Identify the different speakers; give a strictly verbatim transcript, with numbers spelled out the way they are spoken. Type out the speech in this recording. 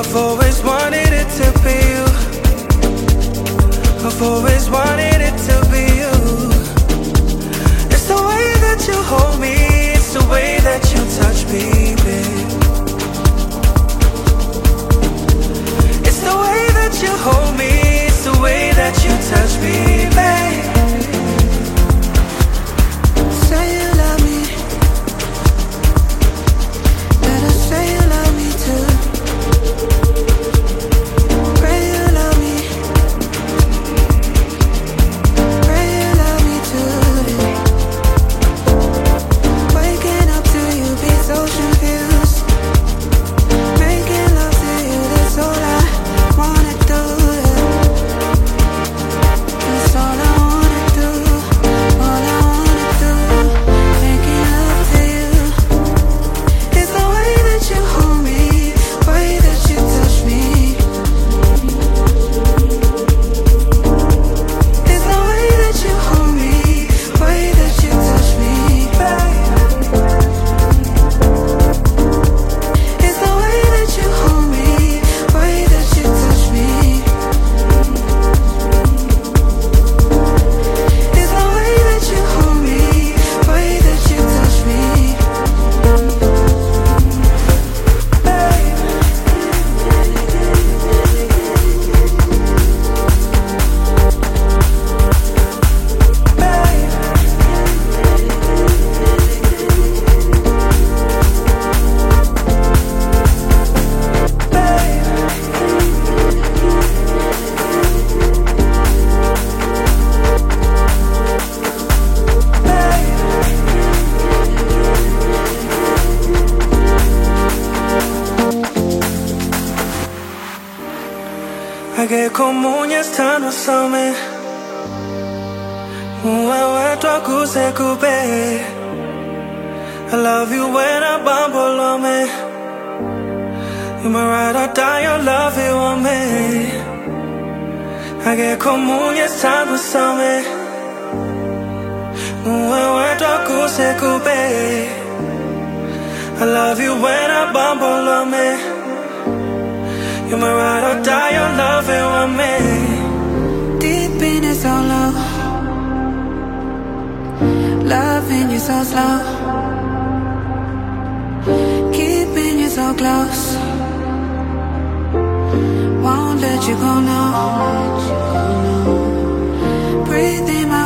Speaker 1: I've always wanted it to be you. I've always wanted it to be you. It's the way that you hold me, it's the way that you touch me, babe. It's the way that you hold me, it's the way that you touch me, babe. Say you love me, better say you love me too. Pray you love me, pray you love me too. Waking up to you, be so confused. Making love to you, that's all I wanna do. That's all I wanna do, all I wanna do. Making love to you. It's the way that you hold me, way that you touch me. It's the way that you hold me, way that you touch me, babe. It's the way that you hold me, way that you touch me. It's the way that you hold me, way that you touch me, babe. Age komunya stano some Uwewe twa kuse kupe I love you when I bumble on me. You my ride or die, your love you on me. Age komunya stano some Uwewe twa kuse kupe I love you when I bumble on me. You my ride or die, your love it with me. Deep in it so low, loving you so slow, keeping you so close, won't let you go now. Breathe in my